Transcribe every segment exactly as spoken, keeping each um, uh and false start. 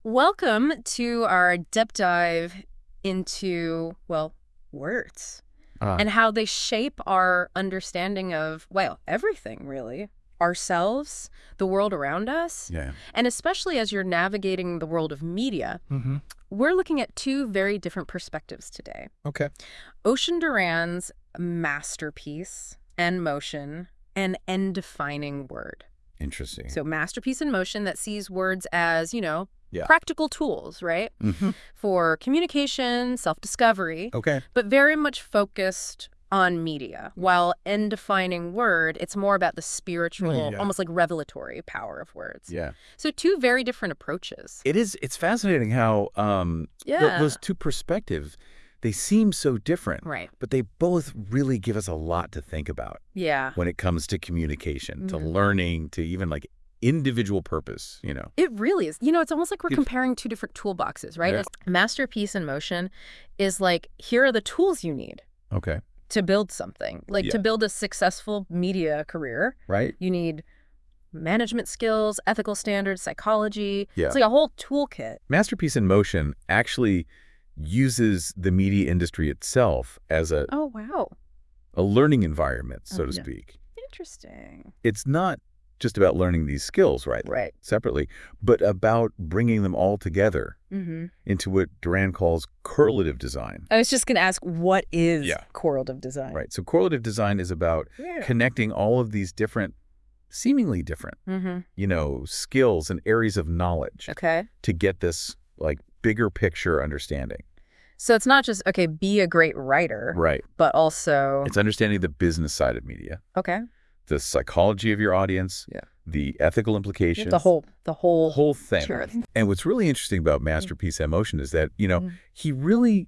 Welcome to our deep dive into, well, words Uh, and how they shape our understanding of, well, everything really. Ourselves, the world around us, yeah. and especially as you're navigating the world of media, Mm-hmm. we're looking at two very different perspectives today. Okay. Ocean Duran's masterpiece and motion, an end-defining word. Interesting. So masterpiece in motion that sees words as, you know, Yeah. practical tools, right? Mm-hmm. For communication, self-discovery, Okay. but very much focused on media. While end-defining word, it's more about the spiritual, Yeah. almost like revelatory power of words. Yeah. So two very different approaches. It is. It's fascinating how um th- Yeah. those two perspectives, they seem so different, Right. but they both really give us a lot to think about Yeah. when it comes to communication, to Mhm. learning, to even like individual purpose. You know. It really is. You know, it's almost like we're It's- comparing two different toolboxes, right? Yeah. It's masterpiece in motion is like, here are the tools you need Okay. to build something. Like Yeah. to build a successful media career, Right. you need management skills, ethical standards, psychology. Yeah. It's like a whole toolkit. Masterpiece in Motion actually uses the media industry itself as a, Oh, wow. a learning environment, so Oh, to yeah. speak. Interesting. It's not just about learning these skills, right? Right. Separately, but about bringing them all together Mm-hmm. into what Duran calls correlative design. I was just going to ask, what is Yeah. correlative design? Right. So correlative design is about Yeah. connecting all of these different, seemingly different, Mm-hmm. you know, skills and areas of knowledge Okay. to get this like bigger picture understanding. So it's not just, okay, be a great writer, Right. but also, It's understanding the business side of media, okay, the psychology of your audience, Yeah. the ethical implications, the whole, the whole, the whole thing. Sure. And what's really interesting about Masterpiece in Motion is that, you know, Mm. he really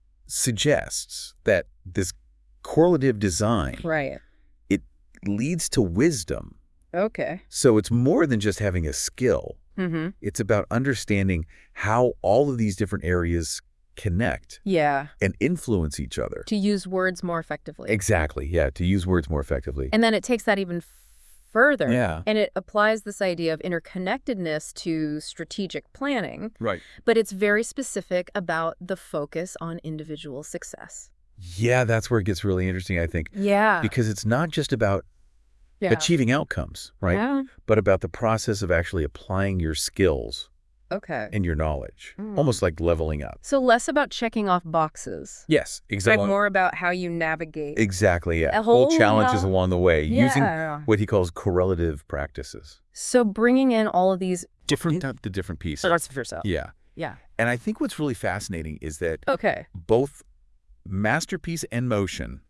suggests that this correlative design, Right. it leads to wisdom. Okay. So it's more than just having a skill. Mm-hmm. It's about understanding how all of these different areas connect Yeah. and influence each other. To use words more effectively. Exactly. Yeah. To use words more effectively. And then it takes that even further. Yeah. And it applies this idea of interconnectedness to strategic planning, Right. but it's very specific about the focus on individual success. Yeah. That's where it gets really interesting, I think, Yeah. because it's not just about yeah. achieving outcomes, right? Yeah. But about the process of actually applying your skills Okay. and your knowledge, Mm. almost like leveling up. So less about checking off boxes, Yes, but exactly. more about how you navigate. Exactly, yeah. A Whole whole, challenges uh, along the way, using Yeah. what he calls correlative practices. So bringing in all of these. Different the different pieces. Starts for yourself. Yeah. Yeah. And I think what's really fascinating is that Okay. both masterpiece and motion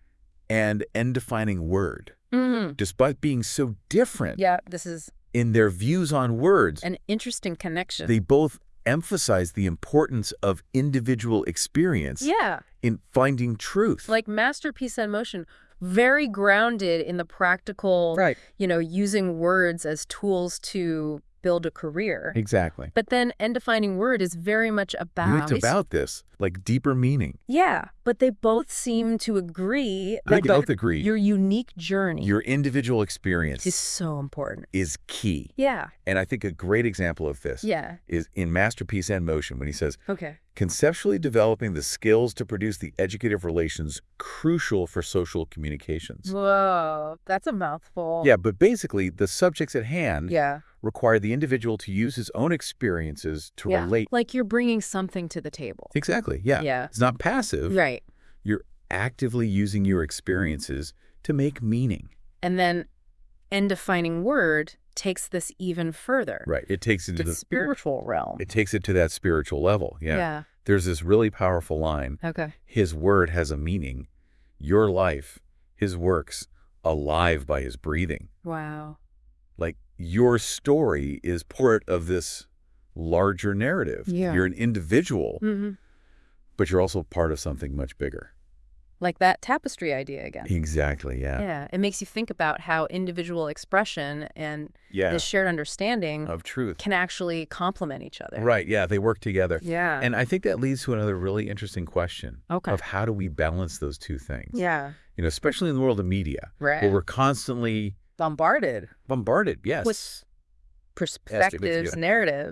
and end-defining word, Mm-hmm. despite being so different Yeah. This is in their views on words, an interesting connection. they both emphasize the importance of individual experience yeah. in finding truth. Like masterpiece in motion, very grounded in the practical, right. you know, using words as tools to build a career. Exactly. But then end defining word is very much about. It's about this, like deeper meaning. Yeah, but they both seem to agree They that both agree. your unique journey Your individual experience is so important. is key. Yeah. And I think a great example of this Yeah. is in Masterpiece and Motion when he says, Okay. conceptually developing the skills to produce the educative relations crucial for social communications. Whoa, that's a mouthful. Yeah, but basically the subjects at hand Yeah. require the individual to use his own experiences to Yeah. relate. Like you're bringing something to the table. Exactly, yeah. Yeah. It's not passive. Right. You're actively using your experiences to make meaning. And then end defining word takes this even further. Right. It takes it to The the spiritual realm. It takes it to that spiritual level. Yeah. Yeah. There's this really powerful line. Okay. His word has a meaning. Your life, his works, alive by his breathing. Wow. Like your story is part of this larger narrative. Yeah. You're an individual, Mm-hmm. but you're also part of something much bigger. Like that tapestry idea again. Exactly. Yeah. Yeah. It makes you think about how individual expression and Yeah. this shared understanding Of truth. can actually complement each other. Right. Yeah. They work together. Yeah. And I think that leads to another really interesting question Okay. of how do we balance those two things? Yeah. You know, especially in the world of media, Right. where we're constantly Bombarded bombarded. Yes. with perspectives, yeah. narratives.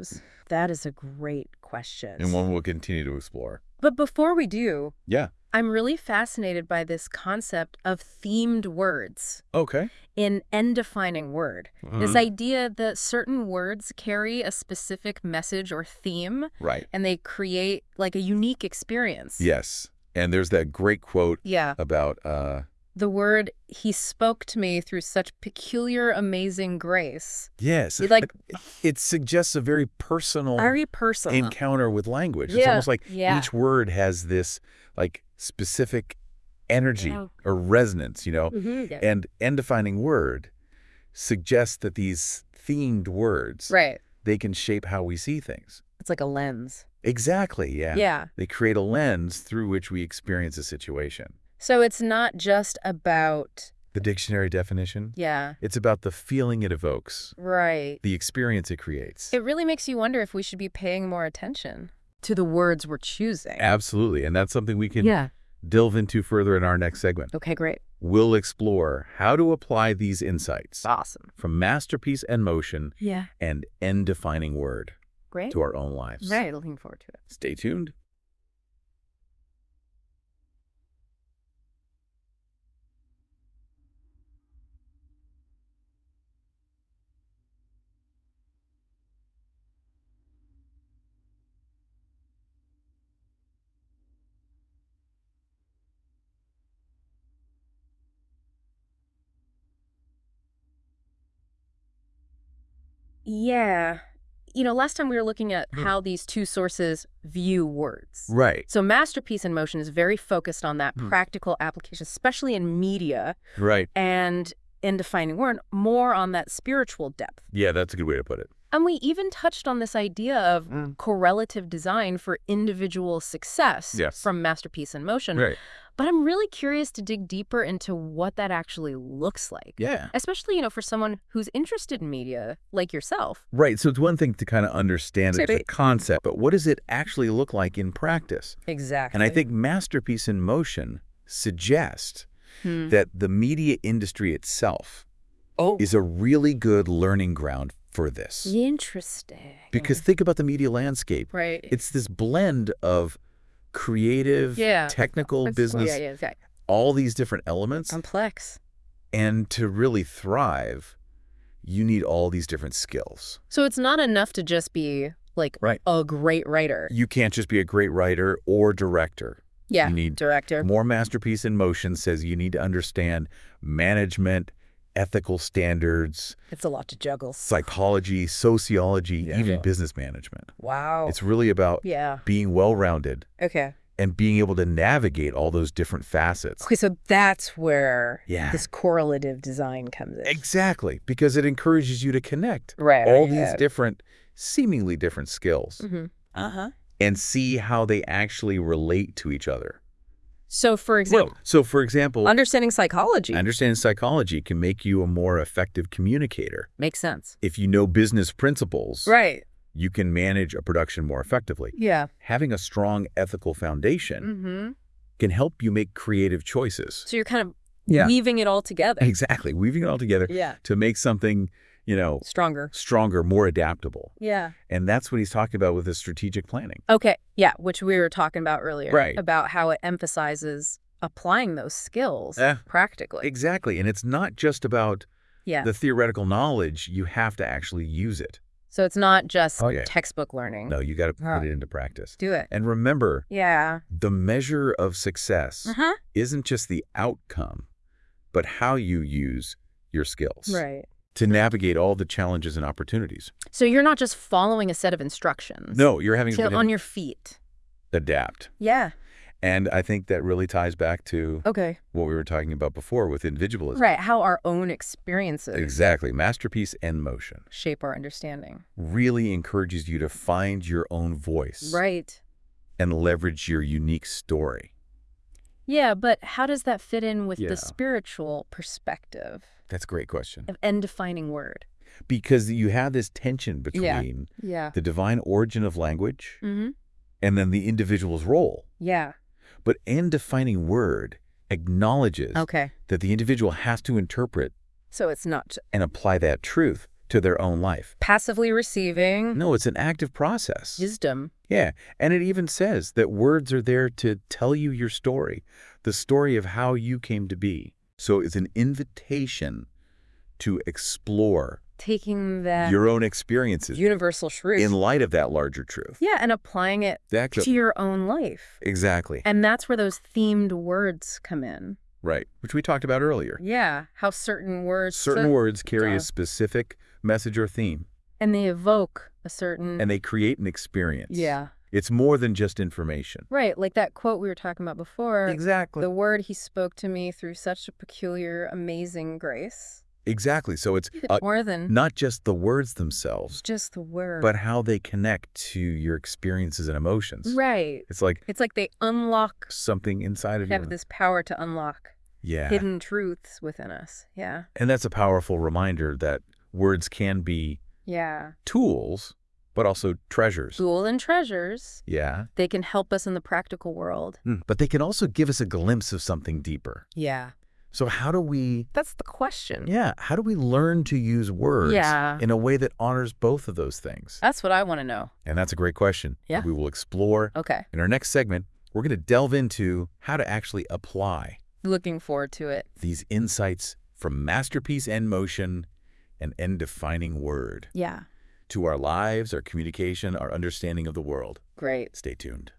That is a great question. And one we'll continue to explore. But before we do, Yeah. I'm really fascinated by this concept of themed words Okay. in end-defining word. Mhm. This idea that certain words carry a specific message or theme, Right. and they create like a unique experience. Yes. And there's that great quote Yeah. about, uh, The word, he spoke to me through such peculiar, amazing grace. yes, It, like, it, it suggests a very personal very personal. encounter with language. It's Yeah. almost like Yeah. each word has this like specific energy Yeah. or resonance, you know? Mhm. Yeah. And end-defining word suggests that these themed words, Right. they can shape how we see things. It's like a lens. Exactly, yeah. Yeah. They create a lens through which we experience a situation. So it's not just about, The dictionary definition, yeah, it's about the feeling it evokes, right. the experience it creates. It really makes you wonder if we should be paying more attention to the words we're choosing. Absolutely, and that's something we can Yeah. delve into further in our next segment. Okay, great. We'll explore how to apply these insights Awesome. from masterpiece and motion Yeah. and end-defining word Great. to our own lives. Right. Looking forward to it. Stay tuned. Yeah. You know, last time we were looking at how these two sources view words. Right, So Masterpiece in Motion is very focused on that Hmm. practical application, especially in media, right. and in defining word, more on that spiritual depth. Yeah, that's a good way to put it. And we even touched on this idea of Mm. correlative design for individual success Yes. from Masterpiece in Motion. Right. But I'm really curious to dig deeper into what that actually looks like. Yeah. Especially, you know, for someone who's interested in media like yourself. Right, so it's one thing to kind of understand it as a Right. concept, but what does it actually look like in practice? Exactly. And I think Masterpiece in Motion suggests Hmm. that the media industry itself Oh, is a really good learning ground for this. interesting. Because think about the media landscape. Right. It's this blend of creative, Yeah. technical, It's- business, Yeah, yeah, yeah. all these different elements. Complex. And to really thrive, you need all these different skills. So it's not enough to just be like Right. a great writer. You can't just be a great writer or director. Yeah. You need director. More Masterpiece in Motion says you need to understand management, ethical standards, It's a lot to juggle. psychology, sociology, Yeah. even business management. Wow. It's really about Yeah. being well-rounded Okay. and being able to navigate all those different facets. Okay, so that's where Yeah. this correlative design comes in. Exactly, because it encourages you to connect Right. all yeah. these different, seemingly different skills Mm-hmm. Uh-huh. and see how they actually relate to each other. So, for example, So, for example, understanding psychology understanding psychology can make you a more effective communicator. makes sense. If you know business principles, Right. you can manage a production more effectively. Yeah. Having a strong ethical foundation Mm-hmm. can help you make creative choices. So you're kind of Yeah. weaving it all together. Exactly. Weaving it all together Yeah. to make something, you know, Stronger. stronger, more adaptable. Yeah. And that's what he's talking about with his strategic planning. Okay. Yeah, which we were talking about earlier. Right. About how it emphasizes applying those skills Yeah. practically. Exactly. And it's not just about Yeah. the theoretical knowledge. You have to actually use it. So it's not just Oh, yeah. textbook learning. No, you got to put Huh. it into practice. Do it. And remember, Yeah. the measure of success Uh-huh. isn't just the outcome, but how you use your skills Right. to navigate all the challenges and opportunities. So you're not just following a set of instructions. No, you're having To, to on your feet. adapt. Yeah. And I think that really ties back to Okay. what we were talking about before with individualism. Right. How our own experiences Exactly. Masterpiece in Motion shape our understanding. really encourages you to find your own voice Right. and leverage your unique story. Yeah, but how does that fit in with Yeah. the spiritual perspective That's a great question. of end-defining word? Because you have this tension Yeah. between Yeah. the divine origin of language Mm-hmm. and then the individual's role. Yeah. But end-defining word acknowledges Okay. that the individual has to interpret So it's not. and apply that truth to their own life. Passively receiving No, it's an active process. wisdom. Yeah, and it even says that words are there to tell you your story, the story of how you came to be. So it's an invitation to explore Taking that your own experiences universal truth. in light of that larger truth. Yeah, and applying it Exactly. to your own life. Exactly. And that's where those themed words come in. Right, which we talked about earlier. Yeah, how certain words... Certain so- words carry Duh. a specific message or theme, And they evoke a certain... and they create an experience. Yeah. It's more than just information. Right, like that quote we were talking about before. Exactly. The word he spoke to me through such a peculiar, amazing grace. Exactly. So it's uh, More than not just the words themselves, just the word. but how they connect to your experiences and emotions. Right. It's like It's like they unlock, something inside of you. have this power to unlock Yeah. hidden truths within us. Yeah. And that's a powerful reminder that words can be Yeah. tools, but also treasures. Jewel and treasures, Yeah. they can help us in the practical world. Mm. But they can also give us a glimpse of something deeper. Yeah. So how do we, That's the question. yeah, how do we learn to use words Yeah. in a way that honors both of those things? That's what I want to know. And that's a great question. Yeah. We will explore. Okay. In our next segment, we're going to delve into how to actually apply Looking forward to it. these insights from Masterpiece and Motion, an end-defining word, Yeah. to our lives, our communication, our understanding of the world. Great. Stay tuned.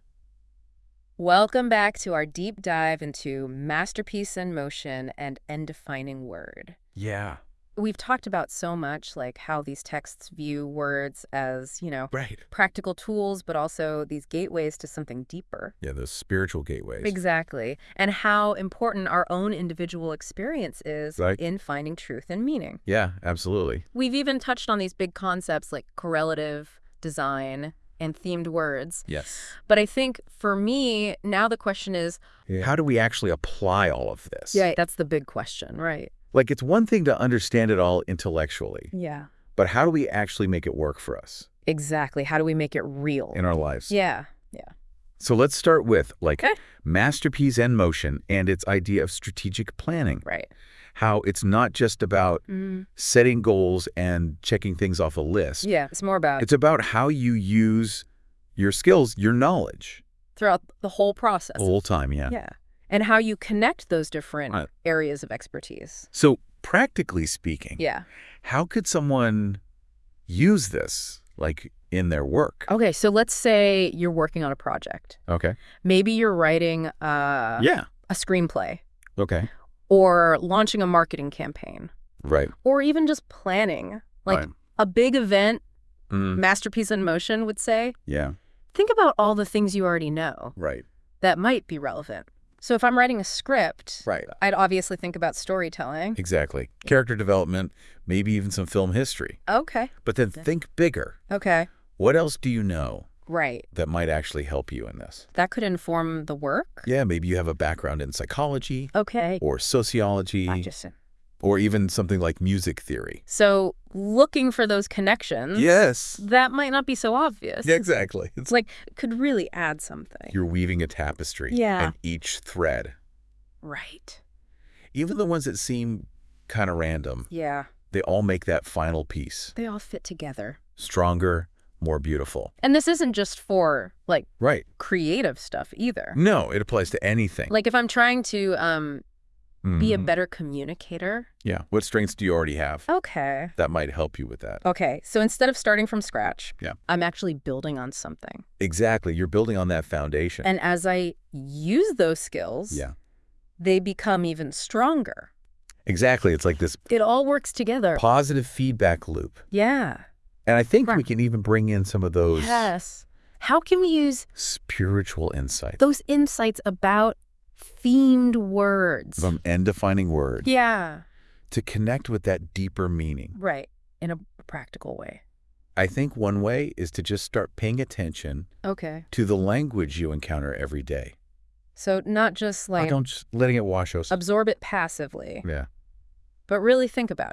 Welcome back to our deep dive into Masterpiece in Motion and End-Defining Word. Yeah. We've talked about so much, like how these texts view words as, you know, Right. practical tools, but also these gateways to something deeper. Yeah, those spiritual gateways. Exactly. And how important our own individual experience is Right. in finding truth and meaning. Yeah, absolutely. We've even touched on these big concepts like correlative design and themed words. Yes. But I think for me, now the question is, Yeah. How do we actually apply all of this? yeah, that's the big question, right? Like, it's one thing to understand it all intellectually, Yeah. but how do we actually make it work for us Exactly. How do we make it real? in our lives? Yeah. Yeah. So let's start with, like, Okay. Masterpiece and Motion and its idea of strategic planning. Right. How it's not just about Mm. setting goals and checking things off a list. Yeah. It's more about It's about how you use your skills, your knowledge, throughout the whole process. the whole time, yeah. Yeah. And how you connect those different Right. areas of expertise. So practically speaking, Yeah. how could someone use this, like, in their work? Okay. So let's say you're working on a project. Okay. Maybe you're writing uh, Yeah. a screenplay Okay. or launching a marketing campaign Right. or even just planning like Right. a big event. Mm, Masterpiece in Motion would say, yeah. think about all the things you already know Right. that might be relevant. So if I'm writing a script, Right. I'd obviously think about storytelling. Exactly. Character development, maybe even some film history. Okay. But then think bigger. Okay. What else do you know Right. that might actually help you in this? That could inform the work. Yeah, maybe you have a background in psychology Okay. or sociology Gotcha. or even something like music theory. So looking for those connections. Yes. That might not be so obvious. Yeah, exactly. It's It's like, could really add something. you're weaving a tapestry. Yeah. And each thread, Right. even the ones that seem kind of random, Yeah. they all make that final piece They all fit together. stronger, more beautiful. And this isn't just for like Right. creative stuff either. No, it applies to anything. Like if I'm trying to um, be a Mhm. better communicator. Yeah. What strengths do you already have? Okay. That might help you with that. Okay. So instead of starting from scratch, Yeah. I'm actually building on something. Exactly. You're building on that foundation. And as I use those skills, yeah. they become even stronger. Exactly. It's like this It all works together. positive feedback loop. Yeah. And I think we Right. can even bring in some of those Yes. How can we use spiritual insights those insights about themed words? from end-defining words Yeah. to connect with that deeper meaning. Right. In a practical way. I think one way is to just start paying attention Okay. to the language you encounter every day. So not just Like, like don't just letting it wash us. absorb it passively, Yeah. but really think about it.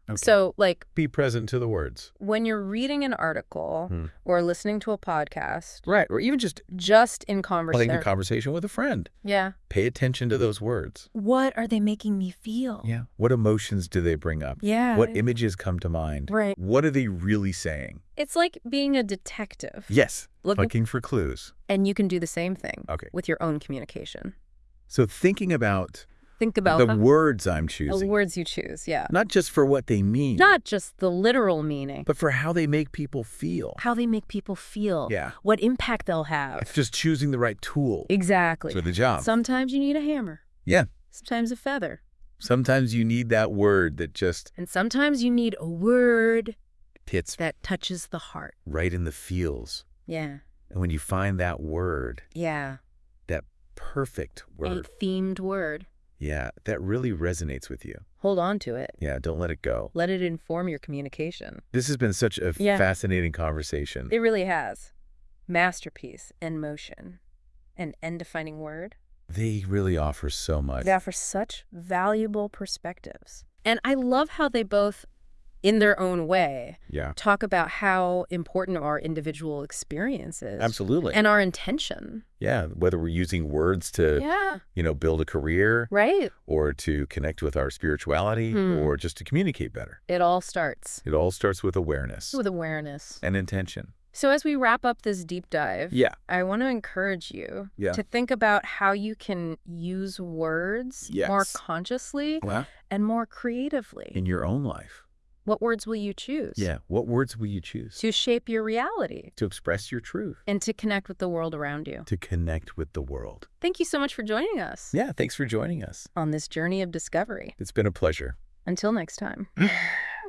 Okay. So, like, Be present to the words. when you're reading an article Hmm. or listening to a podcast, Right. Or even just just in having a conversation. conversation with a friend. Yeah. Pay attention to those words. What are they making me feel? Yeah. What emotions do they bring up? Yeah. What images come to mind? Right. What are they really saying? It's like being a detective. Yes. Looking, Looking for clues. and you can do the same thing Okay. with your own communication. So thinking about Think about the the, words I'm the choosing, words you choose. Yeah. not just for what they mean, Not just the literal meaning, but for how they make people feel. how they make people feel. Yeah. What impact they'll have. It's just choosing the right tool Exactly. for the job. Sometimes you need a hammer. Yeah. Sometimes a feather. Sometimes you need that word that just And sometimes you need a word hits that touches the heart. right in the feels. Yeah. And when you find that word, Yeah. that perfect A word, themed word. yeah, that really resonates with you. Hold on to it. Yeah, don't let it go. Let it inform your communication. This has been such a Yeah. fascinating conversation. It really has. Masterpiece in motion. An end-defining word. They really offer so much. They offer such valuable perspectives. And I love how they both, in their own way, Yeah, talk about how important our individual experience is. absolutely. And our intention. yeah, whether we're using words to, Yeah. you know, build a career Right? or to connect with our spirituality Hmm. or just to communicate better. It all starts It all starts with awareness with awareness. and intention. So as we wrap up this deep dive, Yeah. I want to encourage you Yeah. to think about how you can use words more Yes. consciously Well, and more creatively. in your own life. What words will you choose Yeah. What words will you choose to shape your reality to express your truth, and to connect with the world around you? to connect with the world? Thank you so much for joining us Yeah. Thanks for joining us. on this journey of discovery. It's been a pleasure. Until next time.